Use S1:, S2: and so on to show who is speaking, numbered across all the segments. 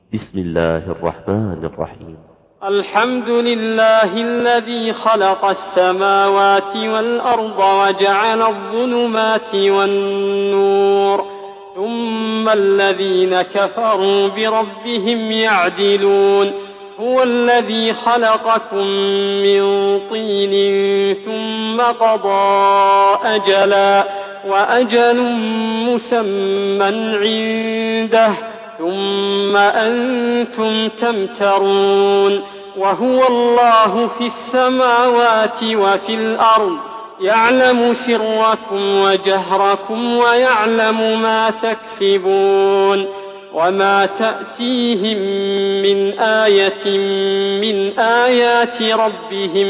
S1: بسم الله الرحمن الرحيم.
S2: الحمد لله الذي خلق السماوات والأرض وجعل الظلمات والنور، ثم الذين كفروا بربهم يعدلون. هو الذي خلقكم من طين ثم قضى أجلا وأجل مسمى عنده ثم أنتم تمترون. وهو الله في السماوات وفي الأرض، يعلم سركم وجهركم ويعلم ما تكسبون. وما تأتيهم من آية من آيات ربهم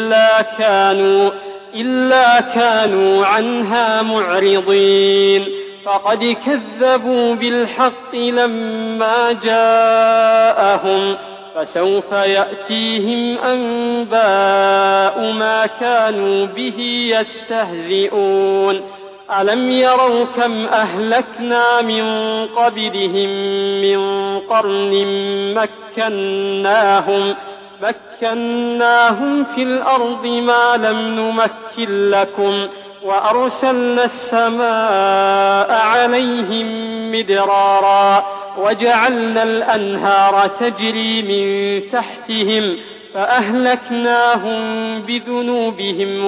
S2: إلا كانوا عنها معرضين. فقد كذبوا بالحق لما جاءهم، فسوف يأتيهم أنباء ما كانوا به يستهزئون. ألم يروا كم أهلكنا من قبلهم من قرن مكناهم في الأرض ما لم نمكن لكم، وأرسلنا السماء عليهم مدرارا وجعلنا الأنهار تجري من تحتهم فأهلكناهم بذنوبهم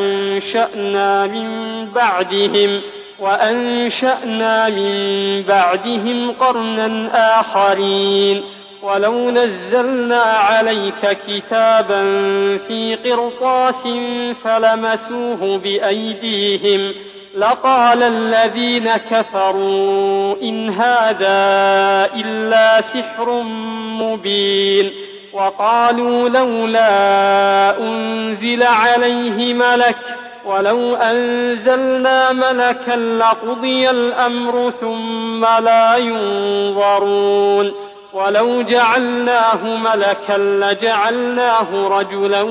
S2: وأنشأنا من بعدهم قرنا آخرين. ولو نزلنا عليك كتابا في قرطاس فلمسوه بأيديهم لقال الذين كفروا إن هذا إلا سحر مبين. وقالوا لولا أنزل عليه ملك، ولو أنزلنا ملكا لقضي الأمر ثم لا ينظرون. ولو جعلناه ملكا لجعلناه رجلا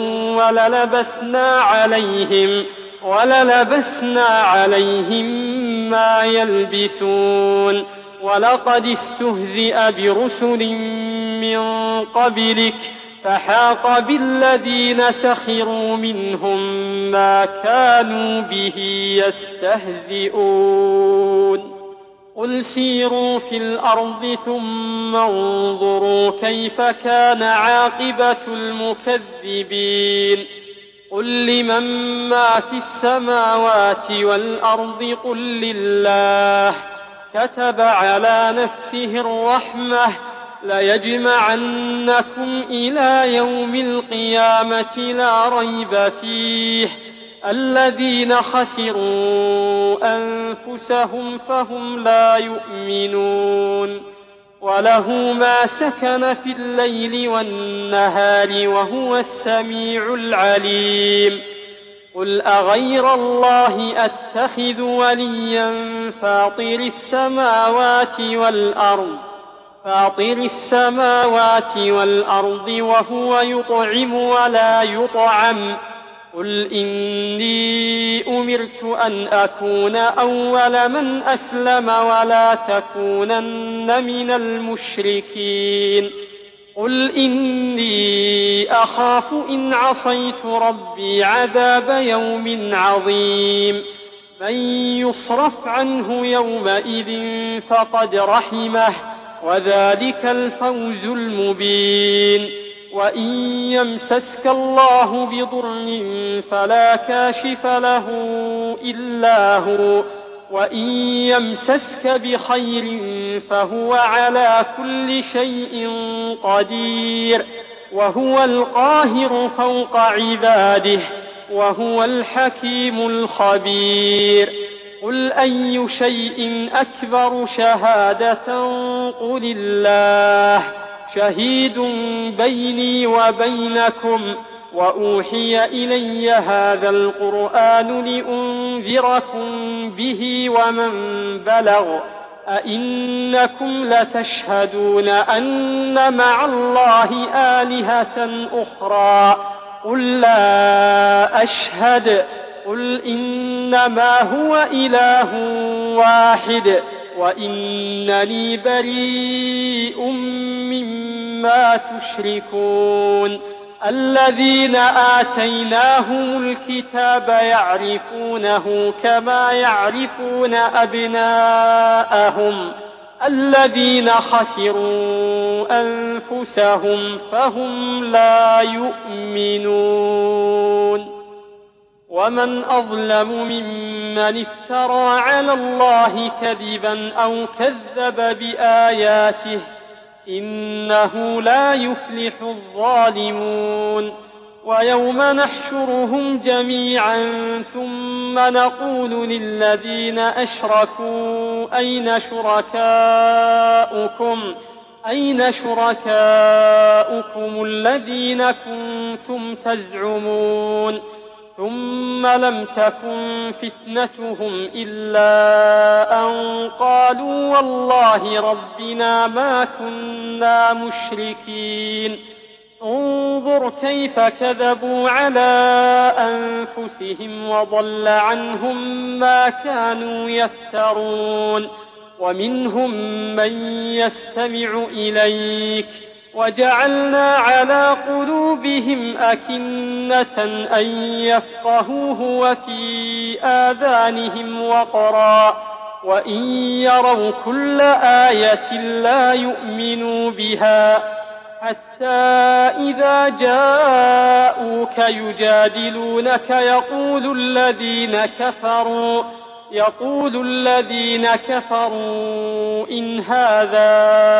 S2: وللبسنا عليهم ما يلبسون. ولقد استهزئ برسل من قبلك فحاق بالذين سخروا منهم ما كانوا به يستهزئون. قل سيروا في الأرض ثم انظروا كيف كان عاقبة المكذبين. قل لمن ما في السماوات والأرض قل لله. كتب على نفسه الرحمة ليجمعنكم إلى يوم القيامة لا ريب فيه. الذين خسروا أنفسهم فهم لا يؤمنون. وله ما سكن في الليل والنهار وهو السميع العليم. قل أغير الله أتخذ وليا فاطر السماوات والأرض وهو يطعم ولا يطعم. قل إني أمرت أن أكون أول من أسلم ولا تكونن من المشركين. قل إني أخاف إن عصيت ربي عذاب يوم عظيم. من يصرف عنه يومئذ فقد رحمه وذلك الفوز المبين. وإن يمسسك الله بضر فلا كاشف له إلا هو، وإن يمسسك بخير فهو على كل شيء قدير. وهو القاهر فوق عباده وهو الحكيم الخبير. قل أي شيء أكبر شهادة قل الله. شهيد بيني وبينكم وأوحي إلي هذا القرآن لأنذركم به ومن بلغ. أئنكم لتشهدون أن مع الله آلهة أخرى؟ قل لا أشهد. قل إنما هو إله واحد وإنني بريء مما تشركون الذين آتيناهم الكتاب يعرفونه كما يعرفون أبناءهم الذين خسروا أنفسهم فهم لا يؤمنون ومن أظلم ممن افترى على الله كذبا أو كذب بآياته إنه لا يفلح الظالمون ويوم نحشرهم جميعا ثم نقول للذين أشركوا أين شركاؤكم الذين كنتم تزعمون ثم لم تكن فتنتهم إلا أن قالوا والله ربنا ما كنا مشركين انظر كيف كذبوا على أنفسهم وضل عنهم ما كانوا يفترون ومنهم من يستمع إليك وجعلنا على قلوبهم أكنة أن يفقهوه وفي آذانهم وقرا وإن يروا كل آية لا يؤمنوا بها حتى إذا جاءوك يجادلونك يقول الذين كفروا إن هذا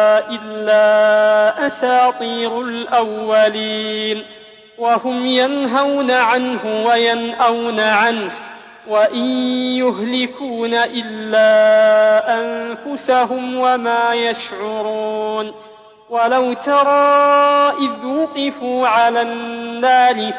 S2: إلا أساطير الأولين وهم ينهون عنه وينأون عنه وإن يهلكون إلا أنفسهم وما يشعرون ولو ترى إذ وقفوا على النار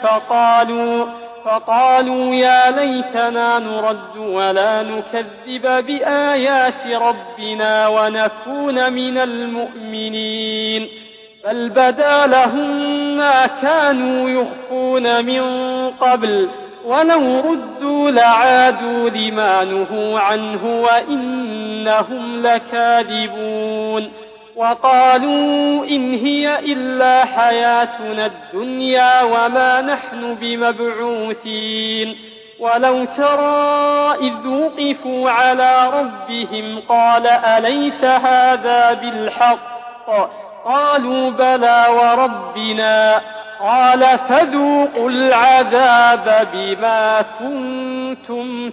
S2: فقالوا يا ليتنا نرد ولا نكذب بآيات ربنا ونكون من المؤمنين بل بدا لهم ما كانوا يخفون من قبل ولو ردوا لعادوا لما نهوا عنه وإنهم لكاذبون وقالوا إن هي إلا حياتنا الدنيا وما نحن بمبعوثين ولو ترى إذ وقفوا على ربهم قال أليس هذا بالحق قالوا بلى وربنا قال فذوقوا العذاب بما كنتم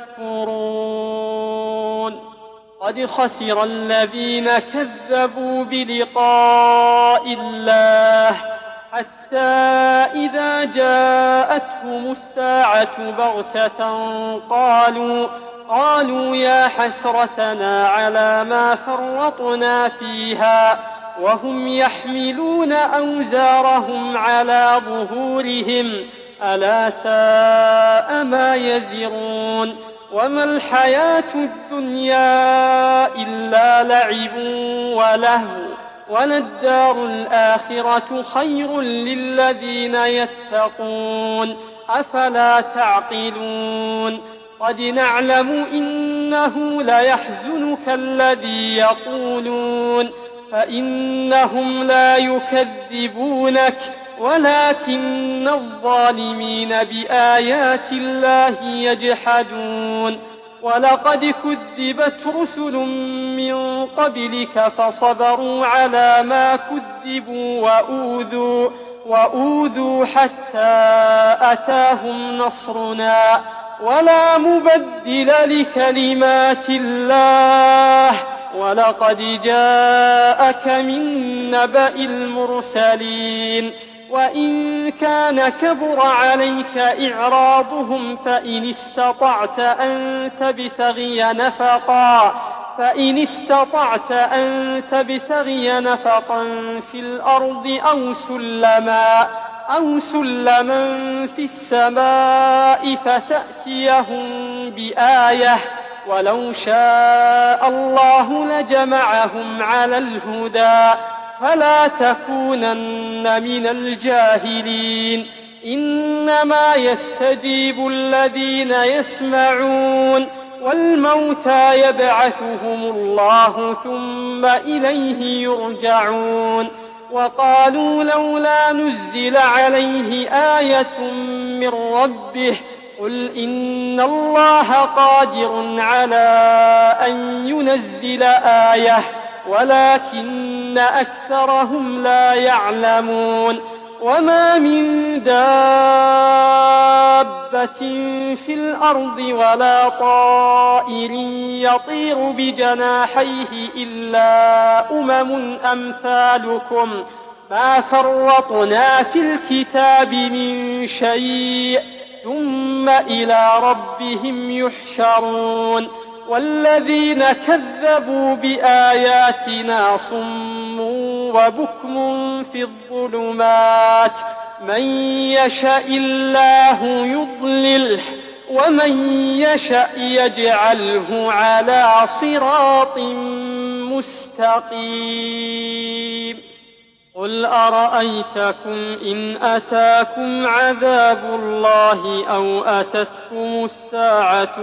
S2: تكفرون قد خسر الذين كذبوا بلقاء الله حتى إذا جاءتهم الساعة بغتة قالوا يا حسرتنا على ما فرطنا فيها وهم يحملون أوزارهم على ظهورهم ألا ساء ما يزرون وما الحياة الدنيا إلا لعب ولهو وللدار الآخرة خير للذين يتقون أفلا تعقلون قد نعلم إنه ليحزنك الذي يقولون فإنهم لا يكذبونك ولكن الظالمين بآيات الله يجحدون ولقد كذبت رسل من قبلك فصبروا على ما كذبوا وأوذوا حتى أتاهم نصرنا ولا مبدل لكلمات الله ولقد جاءك من نبأ المرسلين وإن كان كبر عليك إعراضهم فإن استطعت أن تبتغي نفقا في الأرض أو سلما في السماء فتأتيهم بآية ولو شاء الله لجمعهم على الهدى فلا تكونن من الجاهلين إنما يستجيب الذين يسمعون والموتى يبعثهم الله ثم إليه يرجعون وقالوا لولا نزل عليه آية من ربه قل إن الله قادر على أن ينزل آية ولكن أكثرهم لا يعلمون وما من دابة في الأرض ولا طائر يطير بجناحيه إلا أمم أمثالكم ما فرطنا في الكتاب من شيء ثم إلى ربهم يحشرون والذين كذبوا بآياتنا صم وبكم في الظلمات من يشاء الله يضلله ومن يشاء يجعله على صراط مستقيم قل أرأيتكم إن أتاكم عذاب الله أو أتتكم الساعة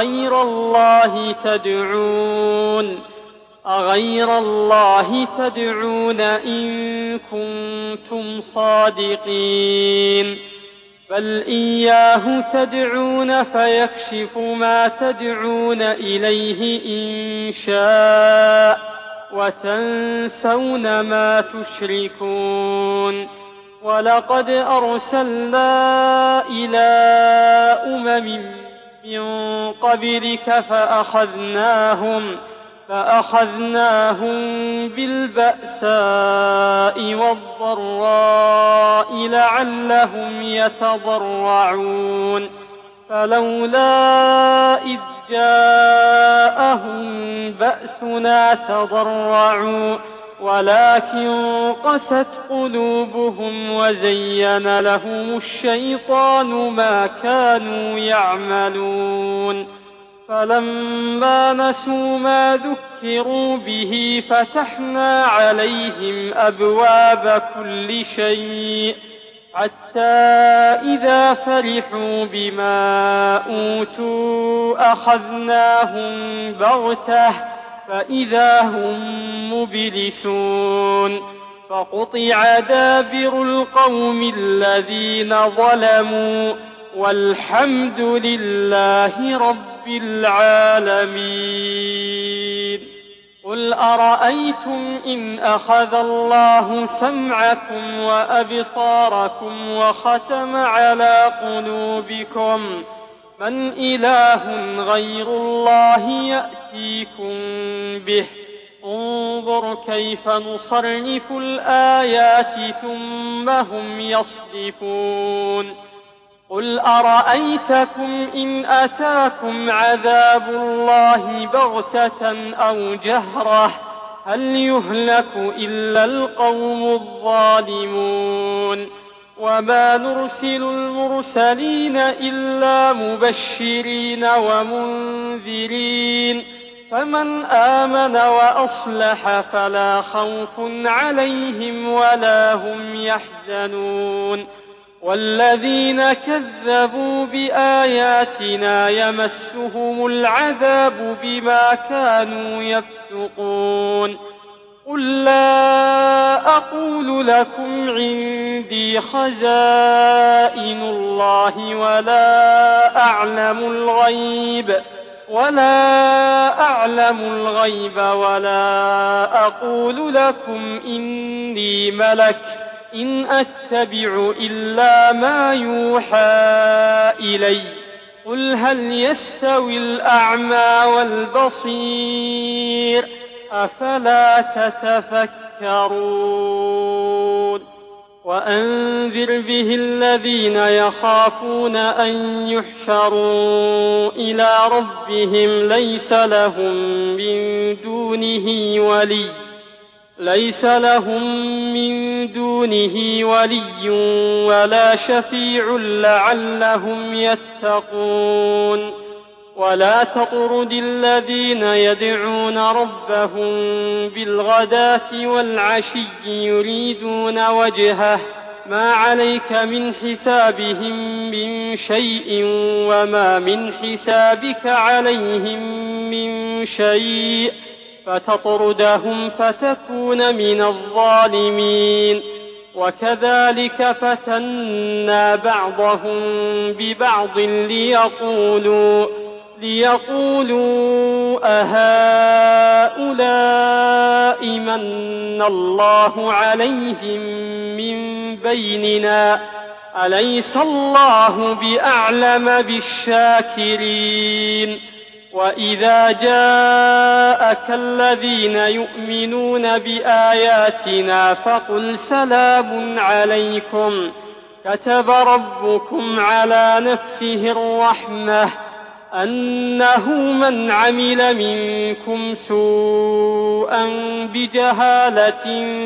S2: أغير الله تدعون إن كنتم صادقين بل إياه تدعون فيكشف ما تدعون إليه إن شاء وتنسون ما تشركون ولقد أرسلنا إلى من قبلك فأخذناهم بالبأساء والضراء لعلهم يتضرعون فلولا إذ جاءهم بأسنا تضرعوا ولكن قست قلوبهم وزين لهم الشيطان ما كانوا يعملون فلما نسوا ما ذكروا به فتحنا عليهم أبواب كل شيء حتى إذا فرحوا بما أوتوا أخذناهم بغتة فإذا هم مبلسون فقطع دابر القوم الذين ظلموا والحمد لله رب العالمين قل أرأيتم إن أخذ الله سمعكم وأبصاركم وختم على قلوبكم من إله غير الله يأتيكم به انظر كيف نصرف الآيات ثم هم يصدفون قل أرأيتكم إن أتاكم عذاب الله بغتة أو جهرة هل يهلك إلا القوم الظالمون وما نرسل المرسلين إلا مبشرين ومنذرين فمن آمن وأصلح فلا خوف عليهم ولا هم يحزنون والذين كذبوا بآياتنا يمسهم العذاب بما كانوا يفسقون قل لا أقول لكم عندي خزائن الله ولا أعلم الغيب ولا أقول لكم إني ملك إن أتبع إلا ما يوحى إلي قل هل يستوي الأعمى والبصير أفلا تتفكرون وأنذر به الذين يخافون أن يحشروا إلى ربهم ليس لهم من دونه ولي ولا شفيع لعلهم يتقون ولا تطرد الذين يدعون ربهم بالغداة والعشي يريدون وجهه ما عليك من حسابهم من شيء وما من حسابك عليهم من شيء فتطردهم فتكون من الظالمين. وكذلك فتنا بعضهم ببعض ليقولوا أهؤلاء من الله عليهم من بيننا أليس الله بأعلم بالشاكرين. وإذا جاءك الذين يؤمنون بآياتنا فقل سلام عليكم كتب ربكم على نفسه الرحمة أنه من عمل منكم سوءا بجهالة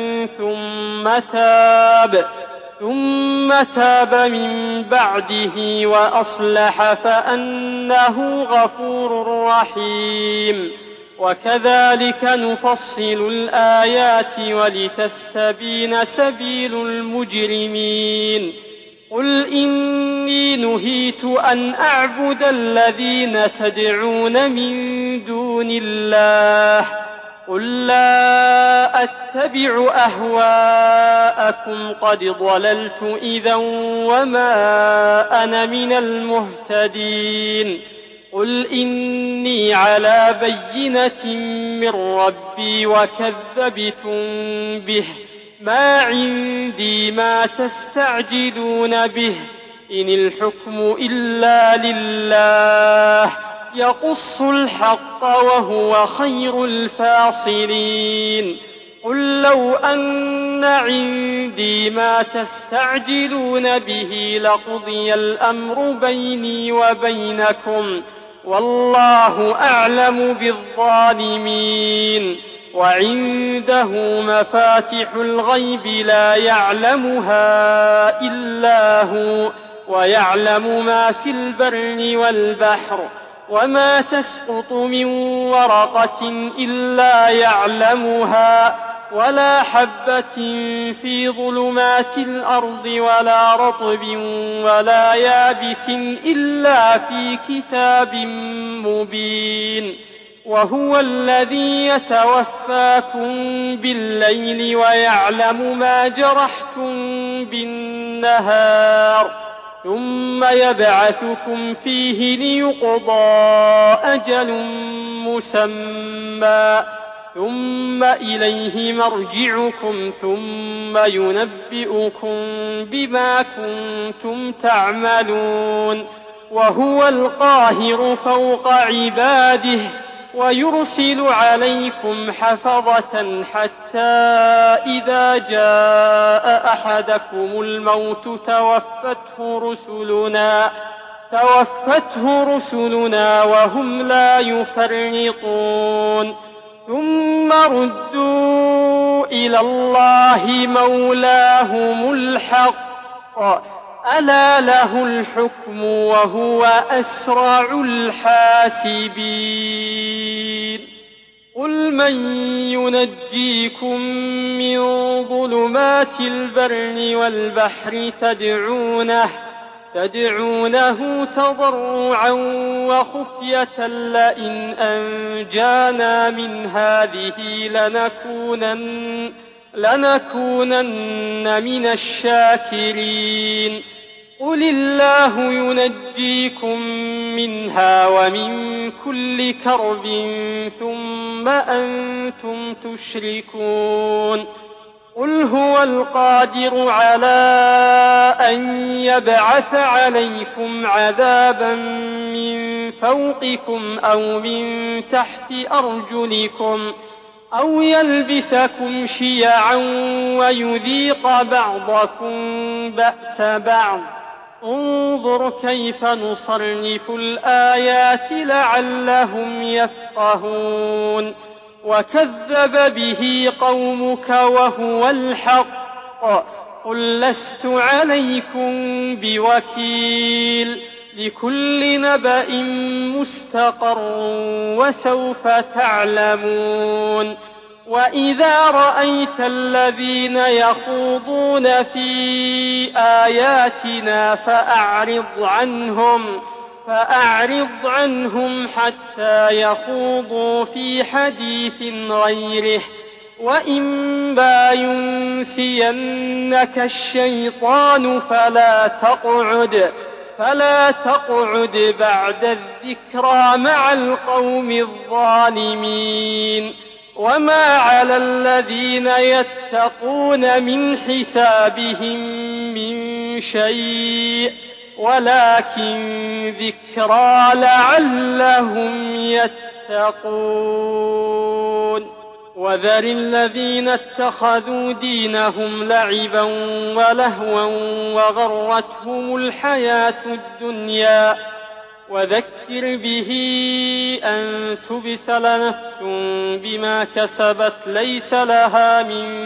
S2: ثم تاب من بعده وأصلح فأنه غفور رحيم. وكذلك نفصل الآيات ولتستبين سبيل المجرمين. قل إني نهيت أن أعبد الذين تدعون من دون الله قل لا أتبع أهواءكم قد ضللت إذا وما أنا من المهتدين. قل إني على بينة من ربي وكذبتم به ما عندي ما تستعجلون به إن الحكم إلا لله يقص الحق وهو خير الفاصلين. قل لو أن عندي ما تستعجلون به لقضي الأمر بيني وبينكم والله أعلم بالظالمين. وعنده مفاتح الغيب لا يعلمها إلا هو ويعلم ما في البر والبحر وما تسقط من ورقة إلا يعلمها ولا حبة في ظلمات الأرض ولا رطب ولا يابس إلا في كتاب مبين. وهو الذي يتوفاكم بالليل ويعلم ما جرحتم بالنهار ثم يبعثكم فيه ليقضى أجل مسمى ثم إليه مرجعكم ثم ينبئكم بما كنتم تعملون. وهو القاهر فوق عباده ويرسل عليكم حفظة حتى إذا جاء أحدكم الموت توفته رسلنا وهم لا يفرطون. ثم ردوا إلى الله مولاهم الحق ألا له الحكم وهو أسرع الحاسبين. قل من ينجيكم من ظلمات البر والبحر تدعونه تضرعا وخفية لئن أنجانا من هذه لنكونن من الشاكرين. قل الله ينجيكم منها ومن كل كرب ثم أنتم تشركون. قل هو القادر على أن يبعث عليكم عذابا من فوقكم أو من تحت أرجلكم أو يلبسكم شيعا ويذيق بعضكم بأس بعض. انظر كيف نصرف الآيات لعلهم يفقهون. وكذب به قومك وهو الحق قل لست عليكم بوكيل لكل نبأ مستقر وسوف تعلمون. وإذا رأيت الذين يخوضون في آياتنا فأعرض عنهم فأعرض عنهم حتى يخوضوا في حديث غيره، وإما ينسينك الشيطان فلا تقعد بعد الذكرى مع القوم الظالمين. وما على الذين يتقون من حسابهم من شيء ولكن ذكرى لعلهم يتقون. وذر الذين اتخذوا دينهم لعبا ولهوا وغرتهم الحياة الدنيا، وذكر به أن تبسل نفس بما كسبت ليس لها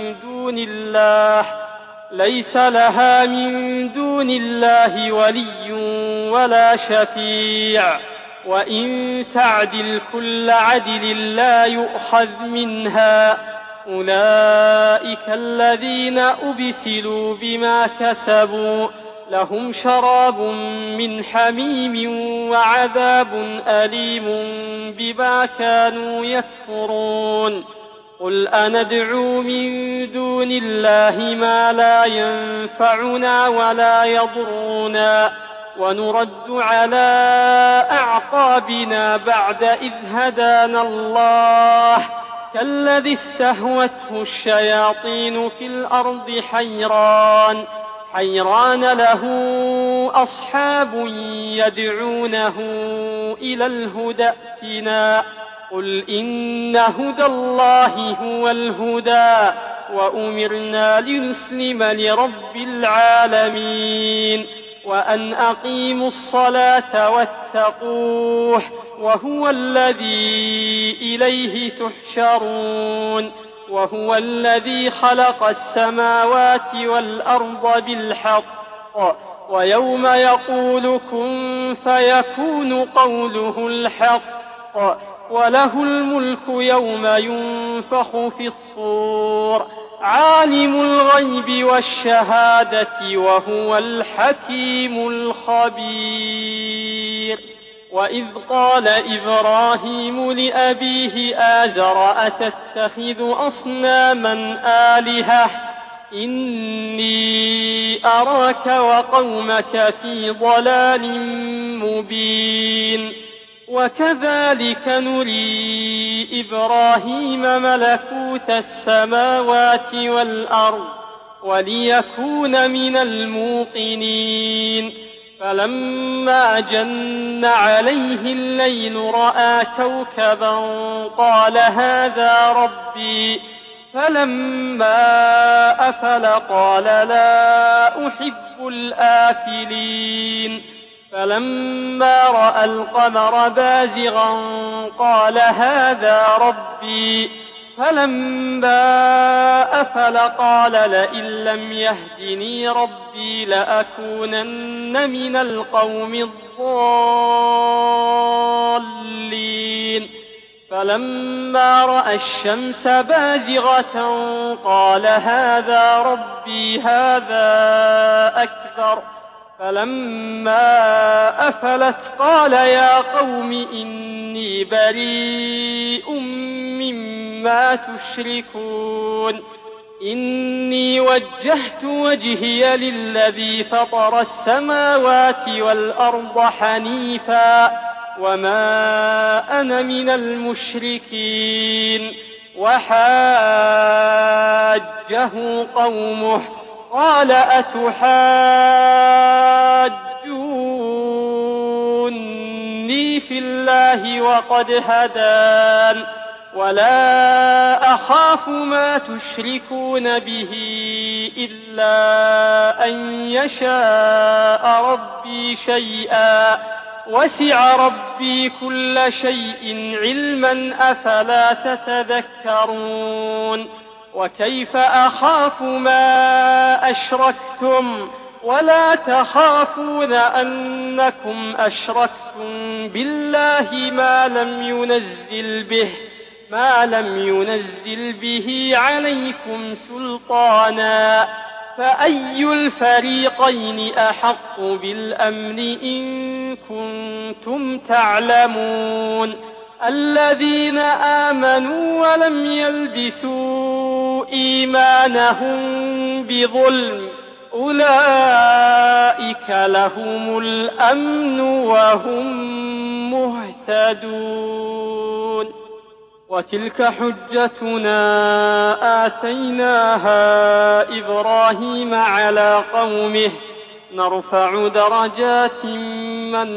S2: من دون الله ولي ولا شفيع، وإن تعدل كل عدل لا يؤخذ منها. أولئك الذين أبسلوا بما كسبوا لهم شراب من حميم وعذاب أليم بما كانوا يكفرون. قل أندعو من دون الله ما لا ينفعنا ولا يضرنا ونرد على أعقابنا بعد إذ هدانا الله، كالذي استهوته الشياطين في الأرض حيران له أصحاب يدعونه إلى الهدى ائتنا. قل إن هدى الله هو الهدى وأمرنا لنسلم لرب العالمين، وأن أقيموا الصلاة واتقوه وهو الذي إليه تحشرون. وهو الذي خلق السماوات والأرض بالحق، ويوم يقول كن فيكون قوله الحق، وله الملك يوم ينفخ في الصور، عالم الغيب والشهادة وهو الحكيم الخبير. وإذ قال إبراهيم لأبيه آزر أتتخذ أصناما آلهة إني أراك وقومك في ضلال مبين. وكذلك نري إبراهيم ملكوت السماوات والأرض وليكون من الموقنين. فلما جن عليه الليل رأى كوكبا قال هذا ربي، فلما أفل قال لا أحب الآفلين. فلما رأى القمر بازغا قال هذا ربي، فلما أفل قال لئن لم يهدني ربي لأكونن من القوم الضالين. فلما رأى الشمس بازغة قال هذا ربي هذا أكبر. فلما أفلت قال يا قوم إني بريء مما تشركون. إني وجهت وجهي للذي فطر السماوات والأرض حنيفا وما أنا من المشركين. وحاجه قومه قال أتحاجوني في الله وقد هدان ولا أخاف ما تشركون به إلا أن يشاء ربي شيئا وسع ربي كل شيء علما أفلا تتذكرون. وكيف أخاف ما أشركتم ولا تخافون أنكم أشركتم بالله ما لم ينزل به عليكم سلطانا، فأي الفريقين أحق بالأمن إن كنتم تعلمون الذين آمنوا ولم يلبسوا إيمانهم بظلم أولئك لهم الأمن وهم مهتدون وتلك حجتنا آتيناها إبراهيم على قومه نرفع درجات من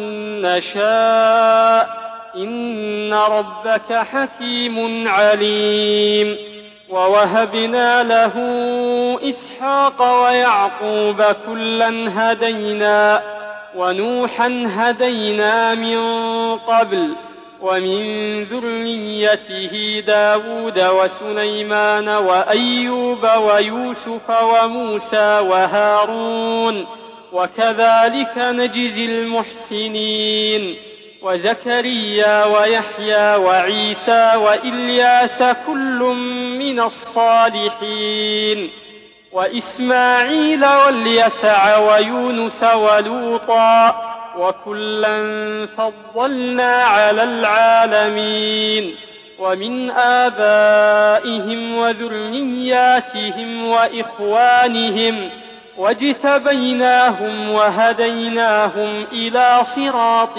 S2: نشاء إن ربك حكيم عليم ووهبنا له إسحاق ويعقوب كلا هدينا ونوحا هدينا من قبل ومن ذريته داود وسليمان وأيوب ويوسف وموسى وهارون وكذلك نجزي المحسنين وزكريا ويحيى وعيسى وإلياس كل من الصالحين وإسماعيل واليسع ويونس ولوطا وكلا فضلنا على العالمين ومن آبائهم وذرياتهم وإخوانهم واجتبيناهم وهديناهم إلى صراط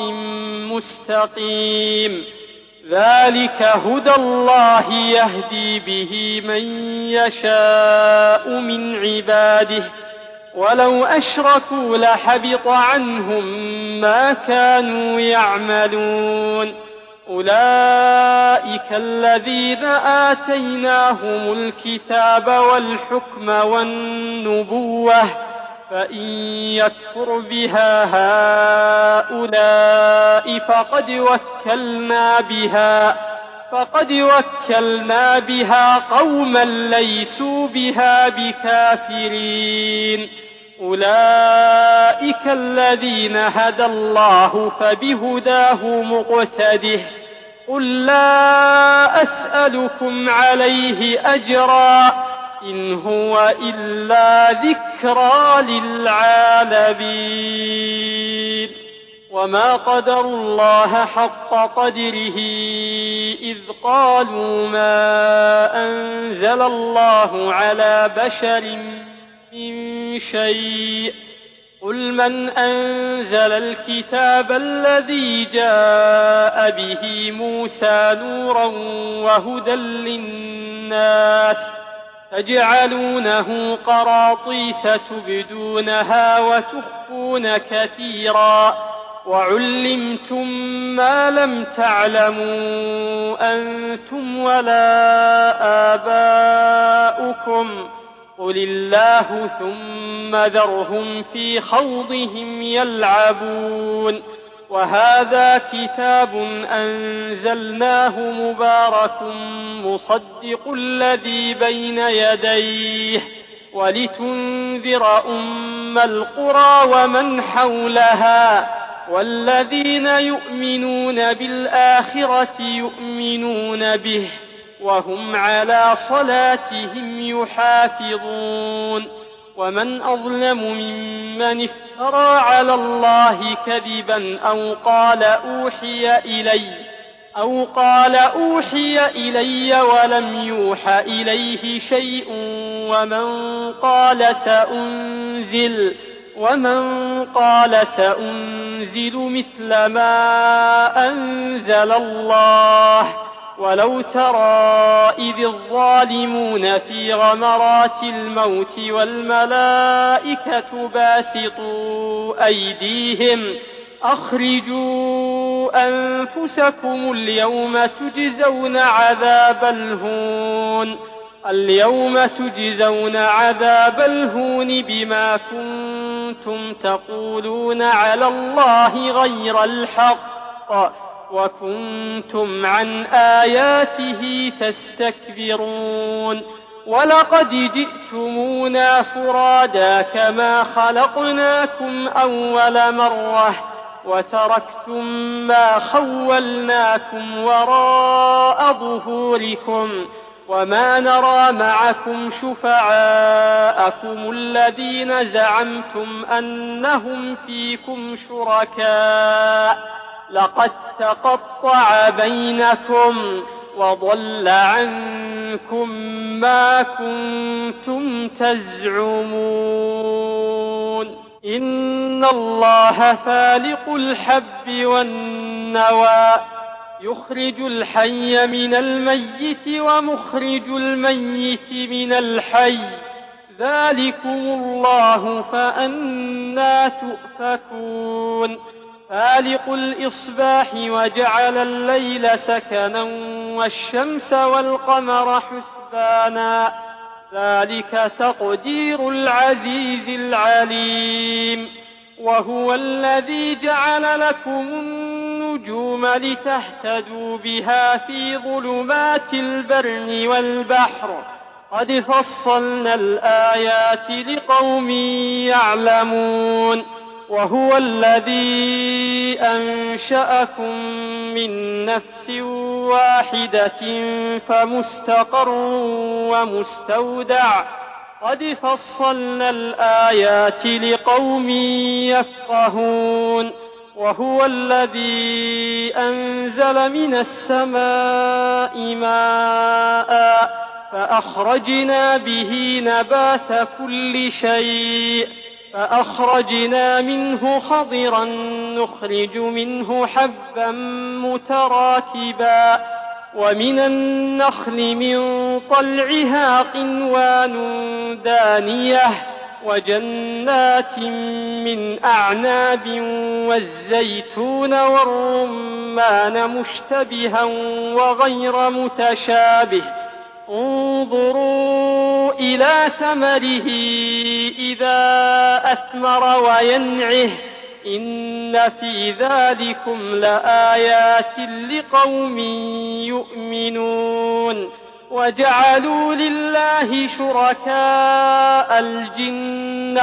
S2: مستقيم ذلك هدى الله يهدي به من يشاء من عباده ولو أشركوا لحبط عنهم ما كانوا يعملون أولئك الذين آتيناهم الكتاب والحكم والنبوة فإن يكفر بها هؤلاء فقد وكلنا بها قوما ليسوا بها بكافرين أولئك الذين هدى الله فبهداه مقتده قل لا أسألكم عليه أجرا إن هو إلا ذكرى للعالمين وما قدروا الله حق قدره إذ قالوا ما أنزل الله على بشر من شيء قل من أنزل الكتاب الذي جاء به موسى نورا وهدى للناس تجعلونه قراطيس تبدونها وتخفون كثيرا وعلمتم ما لم تعلموا أنتم ولا آباؤكم قل الله ثم ذرهم في خوضهم يلعبون وهذا كتاب أنزلناه مبارك مصدق الذي بين يديه ولتنذر أم القرى ومن حولها والذين يؤمنون بالآخرة يؤمنون به وهم على صلاتهم يحافظون ومن أظلم ممن افترى على الله كذبا أو قال أوحي إلي ولم يوح إليه شيء ومن قال سأنزل مثل ما أنزل الله ولو ترى إذ الظالمون في غمرات الموت والملائكة باسطوا أيديهم أخرجوا أنفسكم اليوم تجزون عذاب الهون بما كنتم تقولون على الله غير الحق وكنتم عن آياته تستكبرون ولقد جئتمونا فرادا كما خلقناكم أول مرة وتركتم ما خولناكم وراء ظهوركم وما نرى معكم شفعاءكم الذين زعمتم أنهم فيكم شركاء لقد تقطع بينكم وضل عنكم ما كنتم تزعمون إن الله فالق الحب والنوى يخرج الحي من الميت ومخرج الميت من الحي ذلكم الله فأنى تؤفكون فالق الإصباح وجعل الليل سكنا والشمس والقمر حسبانا ذلك تقدير العزيز العليم وهو الذي جعل لكم النجوم لتهتدوا بها في ظلمات البر والبحر قد فصلنا الآيات لقوم يعلمون وهو الذي أنشأكم من نفس واحدة فمستقر ومستودع قد فصلنا الآيات لقوم يفقهون وهو الذي أنزل من السماء ماء فأخرجنا به نبات كل شيء فأخرجنا منه خضرا نخرج منه حبا متراكبا ومن النخل من طلعها قنوان دانية وجنات من أعناب والزيتون والرمان مشتبها وغير متشابه انظروا إلى ثمره إذا أثمر وينعه إن في ذلكم لآيات لقوم يؤمنون وجعلوا لله شركاء الجن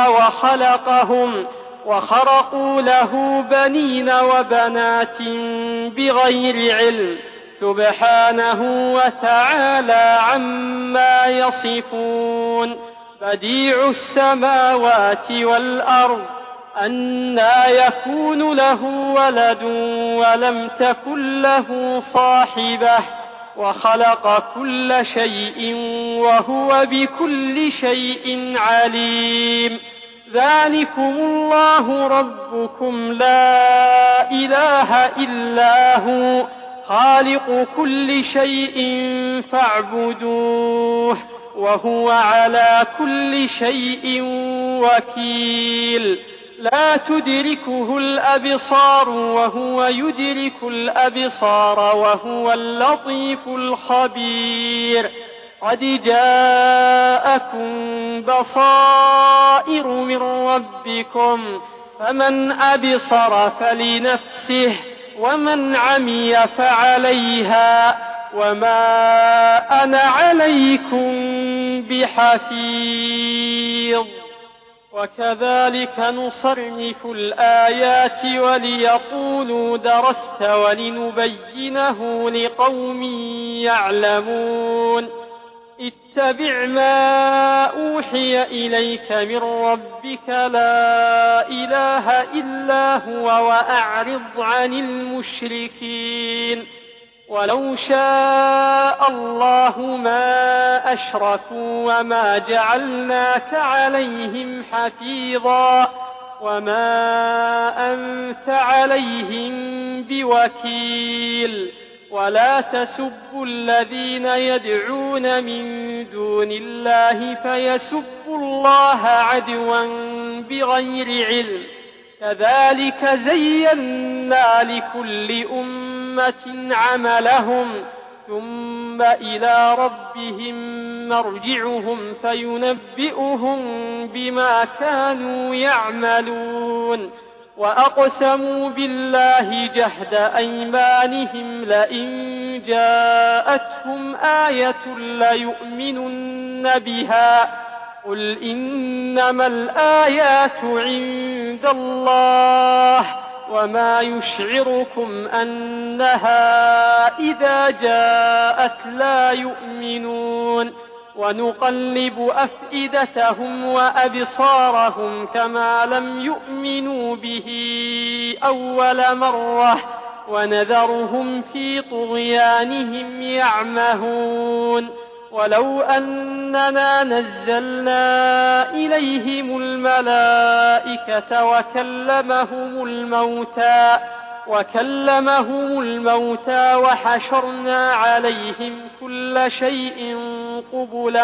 S2: وخرقوا له بنين وبنات بغير علم سبحانه وتعالى عما يصفون بديع السماوات والأرض أنى يكون له ولد ولم تكن له صاحبة وخلق كل شيء وهو بكل شيء عليم ذلكم الله ربكم لا إله إلا هو خالق كل شيء فاعبدوه وهو على كل شيء وكيل لا تدركه الأبصار وهو يدرك الأبصار وهو اللطيف الخبير قد جاءكم بصائر من ربكم فمن أبصر فلنفسه ومن عمي فعليها وما أنا عليكم بحفيظ وكذلك نصرف الآيات وليقولوا درست ولنبينه لقوم يعلمون اتبع ما أوحي إليك من ربك لا إله إلا هو وأعرض عن المشركين ولو شاء الله ما أشركوا وما جعلناك عليهم حفيظا وما أنت عليهم بوكيل ولا تسبوا الذين يدعون من دون الله فيسبوا الله عدوا بغير علم كذلك زينا لكل أمة عملهم ثم إلى ربهم مرجعهم فينبئهم بما كانوا يعملون وأقسموا بالله جهد أيمانهم لئن جاءتهم آية ليؤمنن بها قل إنما الآيات عند الله وما يشعركم أنها إذا جاءت لا يؤمنون ونقلب أفئدتهم وأبصارهم كما لم يؤمنوا به أول مرة ونذرهم في طغيانهم يعمهون ولو أننا نزلنا إليهم الملائكة وكلمهم الموتى وحشرنا عليهم كل شيء قبلا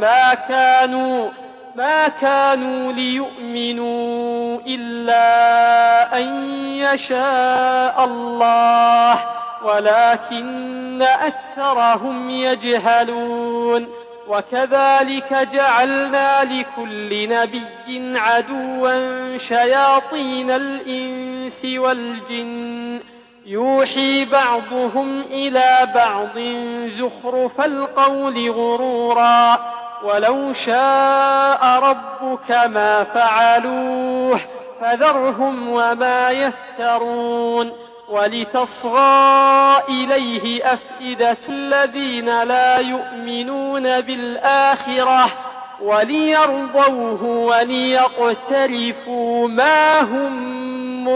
S2: ما كانوا ليؤمنوا إلا أن يشاء الله ولكن أكثرهم يجهلون وكذلك جعلنا لكل نبي عدوا شياطين الإنس والجن يوحي بعضهم إلى بعض زخرف القول غرورا ولو شاء ربك ما فعلوه فذرهم وما يفترون ولتصغى إليه أفئدة الذين لا يؤمنون بالآخرة وليرضوه وليقترفوا ما هم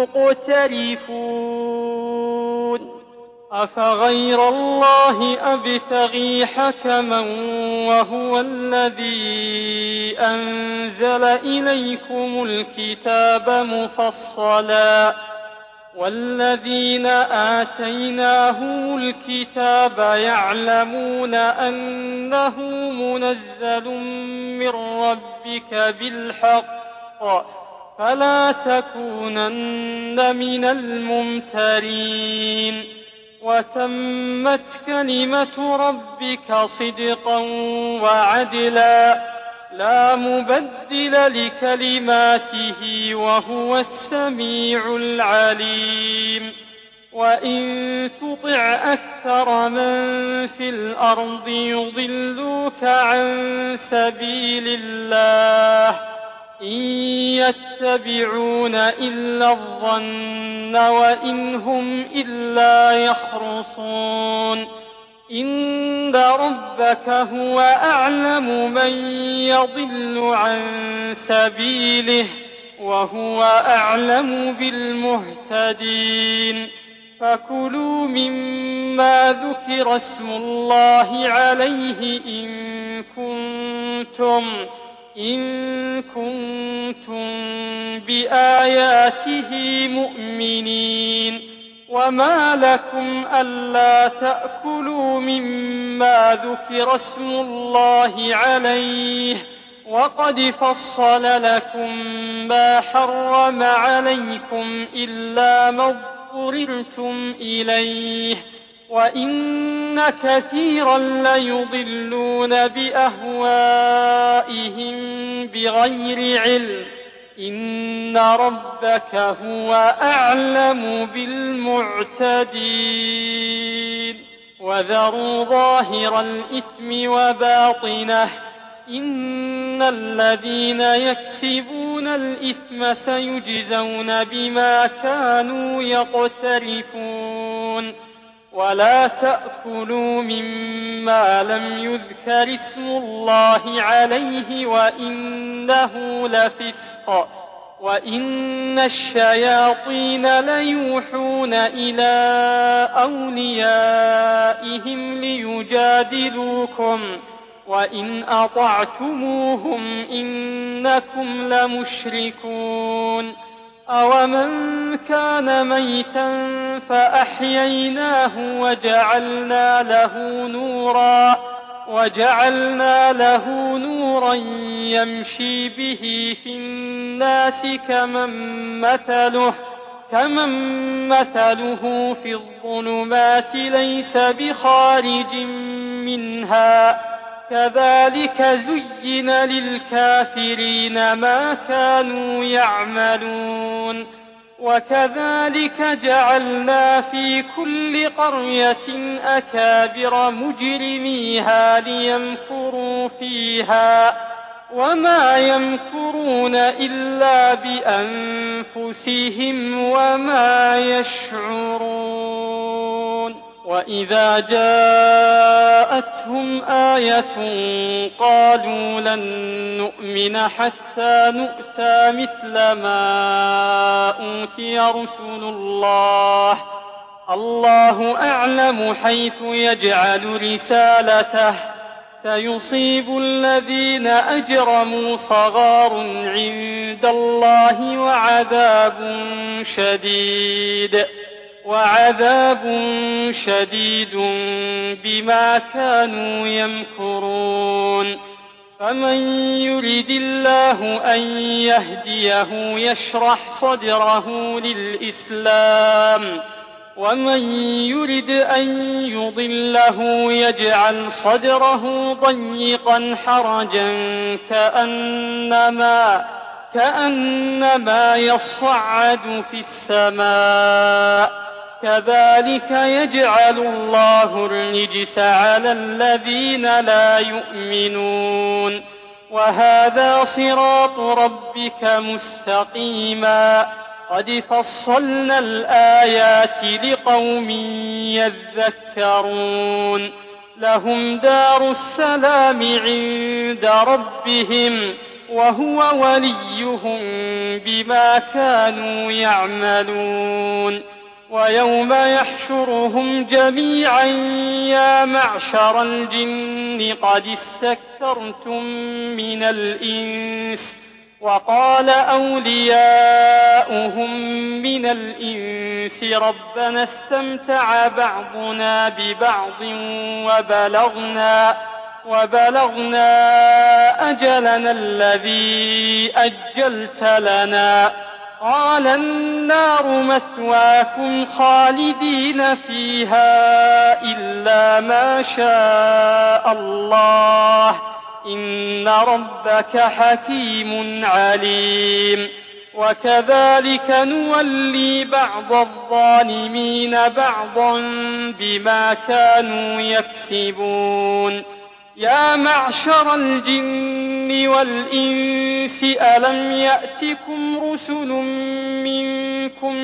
S2: مقترفون أفغير الله أبتغي حكما وهو الذي أنزل إليكم الكتاب مفصلا والذين آتيناهم الكتاب يعلمون أنه منزل من ربك بالحق فلا تكونن من الممترين وتمت كلمة ربك صدقا وعدلا لا مبدل لكلماته وهو السميع العليم وإن تطع أكثر من في الأرض يضلوك عن سبيل الله إن يتبعون إلا الظن وإن هم إلا يخرصون إن ربك هو أعلم من يضل عن سبيله وهو أعلم بالمهتدين فكلوا مما ذكر اسم الله عليه إن كنتم بآياته مؤمنين وما لكم ألا تأكلوا مما ذكر اسم الله عليه وقد فصل لكم ما حرم عليكم إلا ما اضطررتم إليه وإن كثيرا ليضلون بأهوائهم بغير علم إن ربك هو أعلم بالمعتدين وذروا ظاهر الإثم وباطنه إن الذين يكسبون الإثم سيجزون بما كانوا يقترفون ولا تأكلوا مما لم يذكر اسم الله عليه وإنه لفسق وإن الشياطين ليوحون إلى أوليائهم ليجادلوكم وإن أطعتموهم إنكم لمشركون أومن كان ميتا فأحييناه وجعلنا له نورا يمشي به في الناس كمن مثله في الظلمات ليس بخارج منها كذلك زين للكافرين ما كانوا يعملون وكذلك جعلنا في كل قرية أكابر مجرميها ليمكروا فيها وما يمكرون إلا بأنفسهم وما يشعرون. وإذا جاءتهم آية قالوا لن نؤمن حتى نؤتى مثل ما أوتي رسل الله، الله أعلم حيث يجعل رسالته، سيصيب الذين أجرموا صغار عند الله وعذاب شديد بما كانوا يمكرون. فمن يرد الله أن يهديه يشرح صدره للإسلام، ومن يرد أن يضله يجعل صدره ضيقا حرجا كأنما يصعد في السماء، كذلك يجعل الله الرجس على الذين لا يؤمنون. وهذا صراط ربك مستقيما، قد فصلنا الآيات لقوم يذكرون. لهم دار السلام عند ربهم وهو وليهم بما كانوا يعملون. ويوم يحشرهم جميعا يا معشر الجن قد استكثرتم من الإنس، وقال أولياؤهم من الإنس ربنا استمتع بعضنا ببعض وبلغنا أجلنا الذي أجلت لنا، قال النار مثواكم خالدين فيها إلا ما شاء الله، إن ربك حكيم عليم. وكذلك نولي بعض الظالمين بعضا بما كانوا يكسبون. يا معشر الجن والإنس ألم يأتكم رسل منكم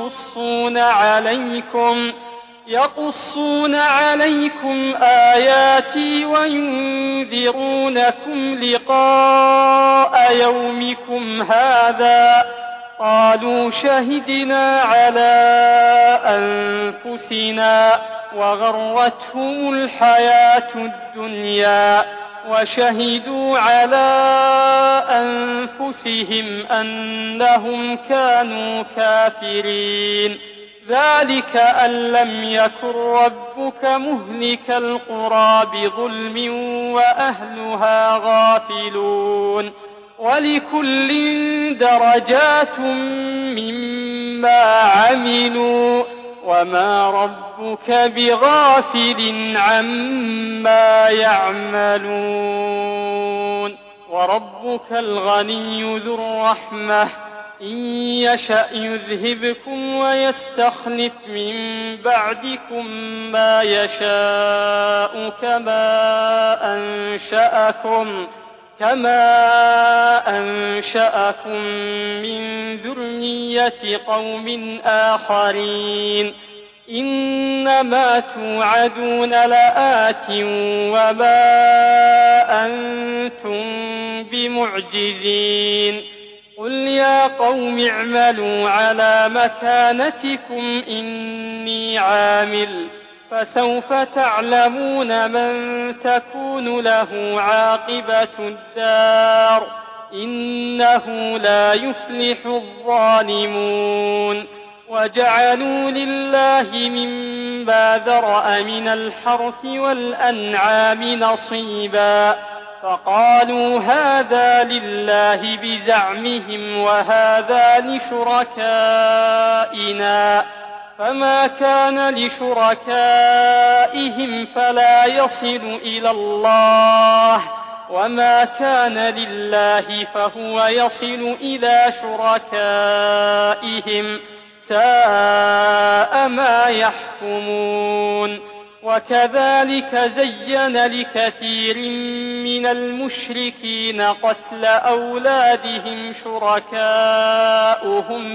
S2: يقصون عليكم آياتي وينذرونكم لقاء يومكم هذا؟ قالوا شهدنا على أنفسنا وغرتهم الحياة الدنيا وشهدوا على أنفسهم أنهم كانوا كافرين. ذلك أن لم يكن ربك مهلك القرى بظلم وأهلها غافلون. ولكل درجات مما عملوا وما ربك بغافل عما يعملون. وربك الغني ذو الرحمة، إن يشأ يذهبكم ويستخلف من بعدكم ما يشاء كما أنشأكم من ذرية قوم آخرين. إنما توعدون لآت وما أنتم بمعجزين. قل يا قوم اعملوا على مكانتكم إني عامل، فسوف تعلمون من تكون له عاقبة الدار، إنه لا يفلح الظالمون. وجعلوا لله مما ذرأ من الحرث والأنعام نصيبا، فقالوا هذا لله بزعمهم وهذا لشركائنا، فما كان لشركائهم فلا يصل إلى الله، وما كان لله فهو يصل إلى شركائهم، ساء ما يحكمون. وكذلك زين لكثير من المشركين قتل أولادهم شركاؤهم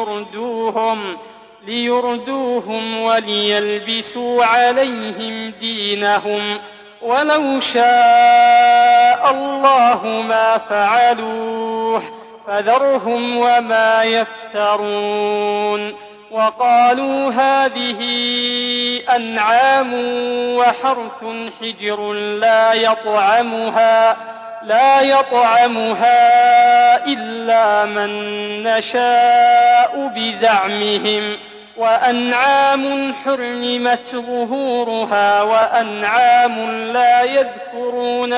S2: ليردوهم وليلبسوا عليهم دينهم، ولو شاء الله ما فعلوه فذرهم وما يفترون. وقالوا هذه أنعام وحرث حجر لا يطعمها إلا من نشاء بزعمهم، وأنعام حرمت ظهورها وأنعام لا يذكرون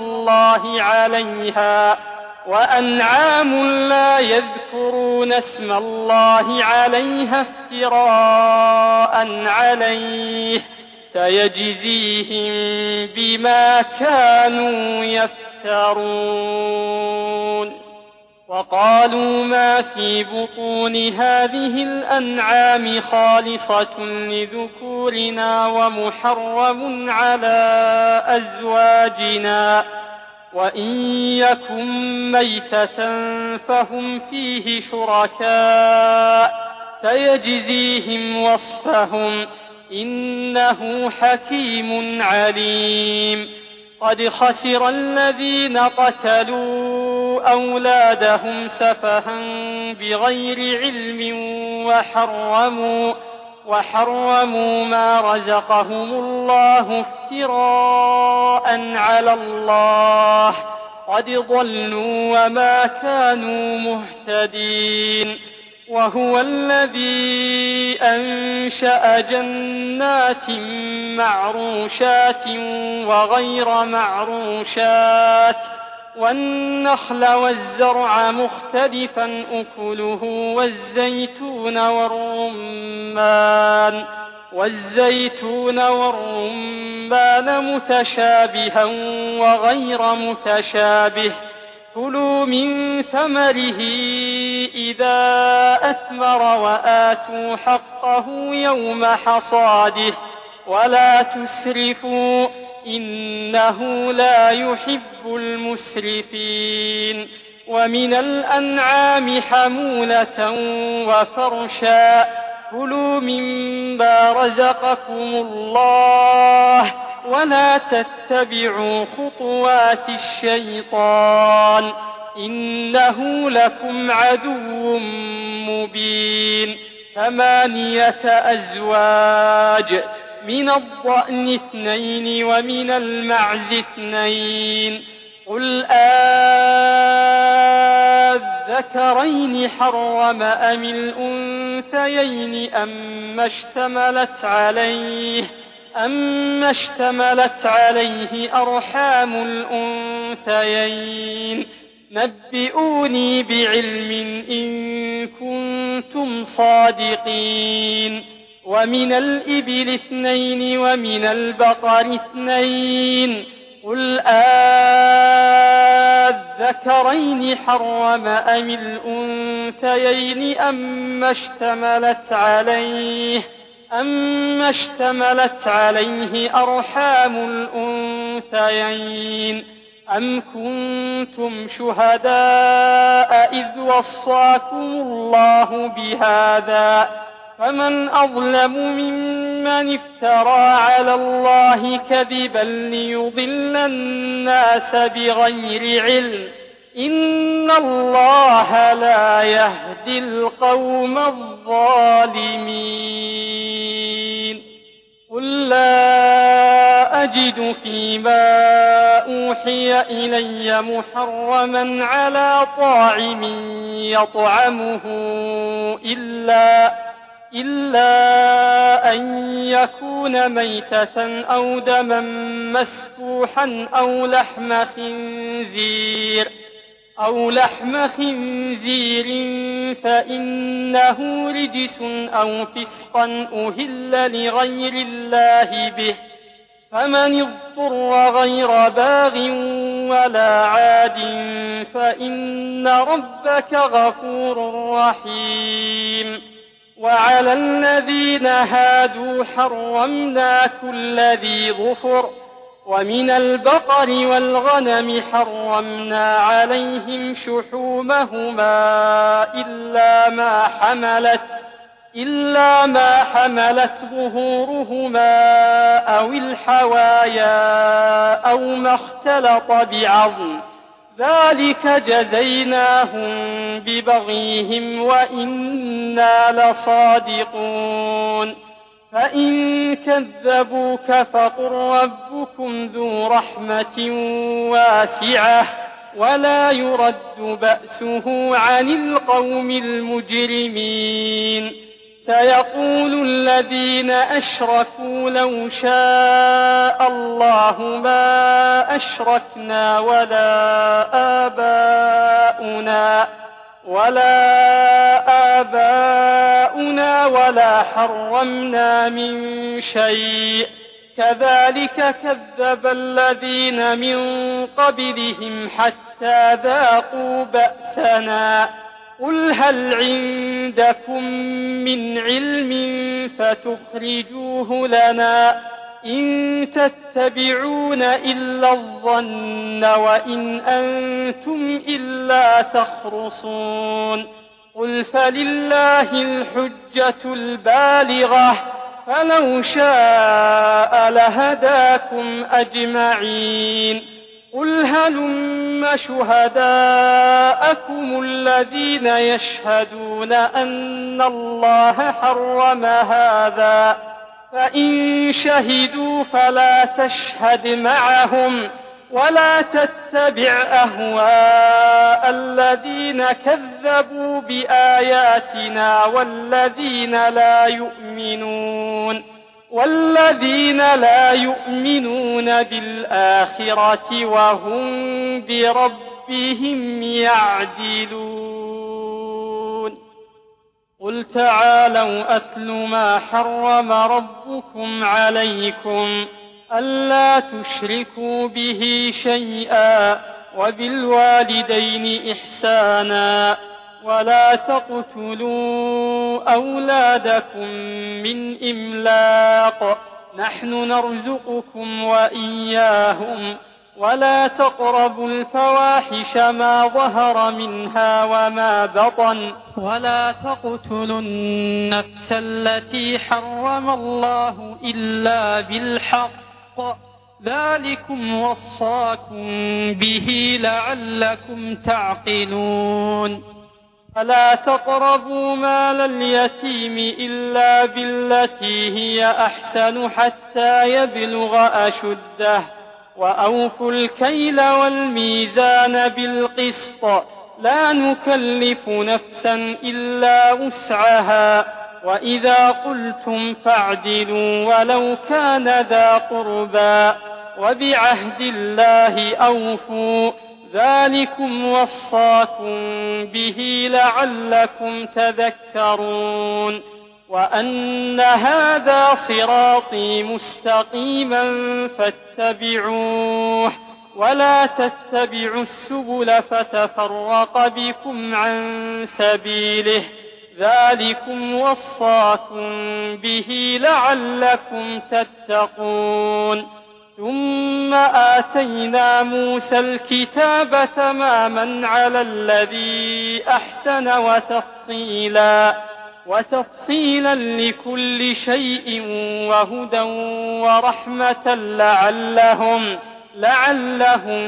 S2: اسم الله عليها افتراء عليه، سيجزيهم بما كانوا يفترون. وقالوا ما في بطون هذه الأنعام خالصة لذكورنا ومحرم على أزواجنا، وإن يكن ميتة فهم فيه شركاء، سيجزيهم وصفهم إنه حكيم عليم. قد خسر الذين قتلوا أولادهم سفها بغير علم وحرموا ما رزقهم الله افتراء على الله، قد ضلوا وما كانوا مهتدين. وهو الذي أنشأ جنات معروشات وغير معروشات والنخل والزرع مختلفا أكله والزيتون والرمان متشابها وغير متشابه، كلوا من ثمره إذا أثمر وآتوا حقه يوم حصاده ولا تسرفوا إنه لا يحب المسرفين. ومن الأنعام حمولة وفرشا، كلوا مما رزقكم الله ولا تتبعوا خطوات الشيطان إنه لكم عدو مبين. 8 أزواج، من الضأن 2 ومن المعز 2، قل الذكرين حرم أم الأنثيين أما اشتملت عليه أرحام الأنثيين، نبئوني بعلم إن كنتم صادقين. ومن الإبل 2 ومن البقر 2، قل الذكرين حرم أم الأنثيين أما اشتملت عليه أرحام الأنثيين، أم كنتم شهداء إذ وصاكم الله بهذا، فمن أظلم ممن افترى على الله كذبا ليضل الناس بغير علم، إن الله لا يهدي القوم الظالمين. قل لا أجد فيما أوحي إلي محرما على طاعم يطعمه إلا أن يكون ميتة أو دما مسفوحا أو لحم خنزير فإنه رجس أو فسقا أهل لغير الله به، فمن اضطر غير باغ ولا عاد فإن ربك غفور رحيم. وعلى الذين هادوا حرمنا كل ذي ظفر ومن البقر والغنم حرمنا عليهم شحومهما إلا ما حملت ظهورهما أو الحوايا أو ما اختلط بعظم ذلك جزيناهم ببغيهم وإنا لصادقون فإن كذبوك فقل ربكم ذو رحمة واسعة ولا يرد بأسه عن القوم المجرمين سيقول الذين أشركوا لو شاء الله ما أشركنا ولا آباؤنا ولا حرمنا من شيء كذلك كذب الذين من قبلهم حتى ذاقوا بأسنا قل هل عندكم من علم فتخرجوه لنا إن تتبعون إلا الظن وإن أنتم إلا تخرصون قل فلله الحجة البالغة فلو شاء لهداكم أجمعين قل هلم شهداءكم الذين يشهدون أن الله حرم هذا فإن شهدوا فلا تشهد معهم ولا تتبع أهواء الذين كذبوا بآياتنا والذين لا يؤمنون بالآخرة وهم بربهم يعدلون قل تعالوا أتل ما حرم ربكم عليكم ألا تشركوا به شيئا وبالوالدين إحسانا ولا تقتلوا أولادكم من إملاق نحن نرزقكم وإياهم ولا تقربوا الفواحش ما ظهر منها وما بطن ولا تقتلوا النفس التي حرم الله إلا بالحق ذلكم وصاكم به لعلكم تعقلون فلا تقربوا مال اليتيم إلا بالتي هي أحسن حتى يبلغ أشده وأوفوا الكيل والميزان بالقسط لا نكلف نفسا إلا وسعها وإذا قلتم فاعدلوا ولو كان ذا قربى وبعهد الله أوفوا ذلكم وصاكم به لعلكم تذكرون وأن هذا صراطي مستقيما فاتبعوه ولا تتبعوا السبل فتفرق بكم عن سبيله ذلكم وصاكم به لعلكم تتقون ثم آتينا موسى الكتاب تماما على الذي أحسن وتفصيلا لكل شيء وهدى ورحمة لعلهم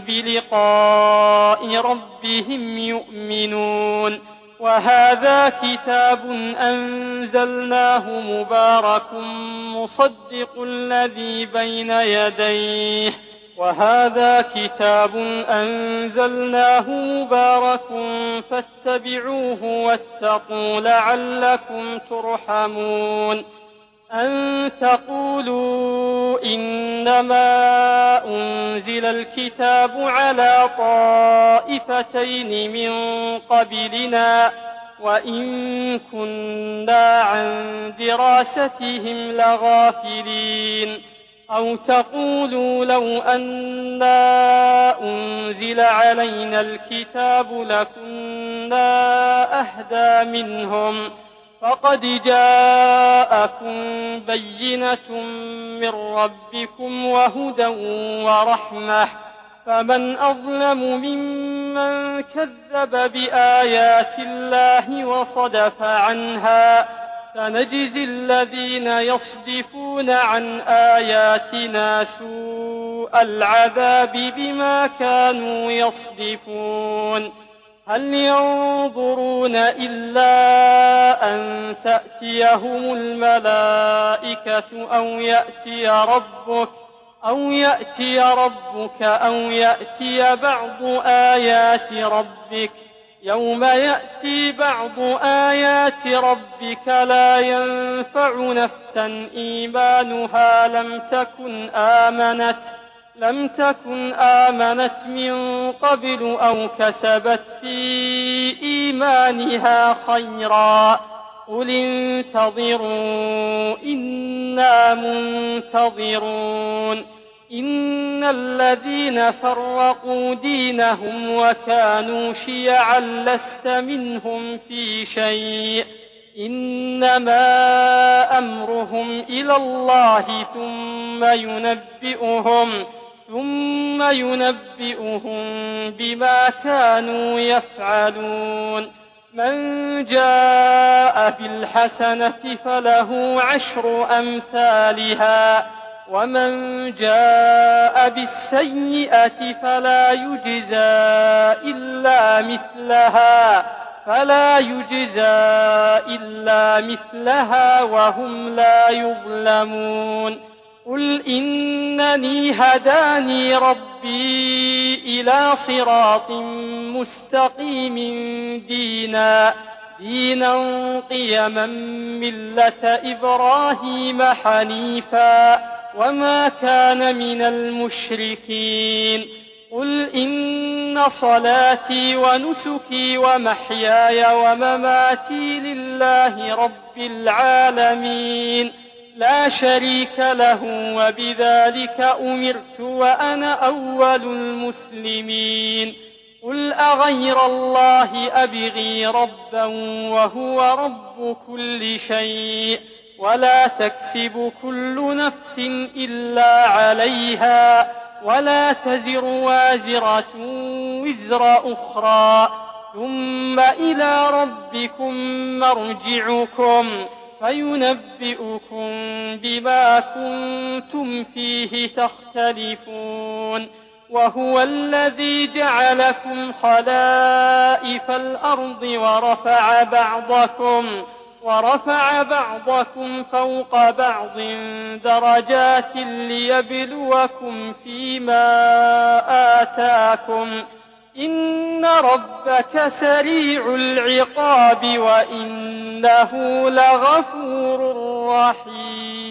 S2: بلقاء ربهم يؤمنون وهذا كتاب أنزلناه مبارك مصدق الذي بين يديه فاتبعوه واتقوا لعلكم ترحمون أن تقولوا إنما أنزل الكتاب على طائفتين من قبلنا وإن كنا عن دراستهم لغافلين أو تقولوا لو أنا أنزل علينا الكتاب لكنا أهدى منهم فقد جاءكم بينة من ربكم وهدى ورحمة فمن أظلم ممن كذب بآيات الله وصدف عنها سنجزي الذين يصدفون عن آياتنا سوء العذاب بما كانوا يصدفون هل ينظرون إلا أن تأتيهم الملائكة أو يأتي ربك أو يأتي بعض آيات ربك يوم يأتي بعض آيات ربك لا ينفع نفسا إيمانها لم تكن آمنت من قبل أو كسبت في إيمانها خيرا قل انتظروا إنا منتظرون إن الذين فرقوا دينهم وكانوا شيعا لست منهم في شيء إنما أمرهم إلى الله ثم ينبئهم بما كانوا يفعلون من جاء بالحسنة فله 10 أمثالها ومن جاء بالسيئة فلا يجزى إلا مثلها وهم لا يظلمون قل إنني هداني ربي إلى صراط مستقيم دينا قيما ملة إبراهيم حنيفا وما كان من المشركين قل إن صلاتي ونسكي ومحياي ومماتي لله رب العالمين لا شريك له وبذلك أمرت وأنا أول المسلمين قل أغير الله أبغي ربا وهو رب كل شيء ولا تكسب كل نفس إلا عليها ولا تزر وازرة وزر أخرى ثم إلى ربكم مرجعكم فينبئكم بما كنتم فيه تختلفون وهو الذي جعلكم خلائف الأرض ورفع بعضكم فوق بعض درجات ليبلوكم فيما آتاكم إن ربك سريع العقاب وإنه لغفور رحيم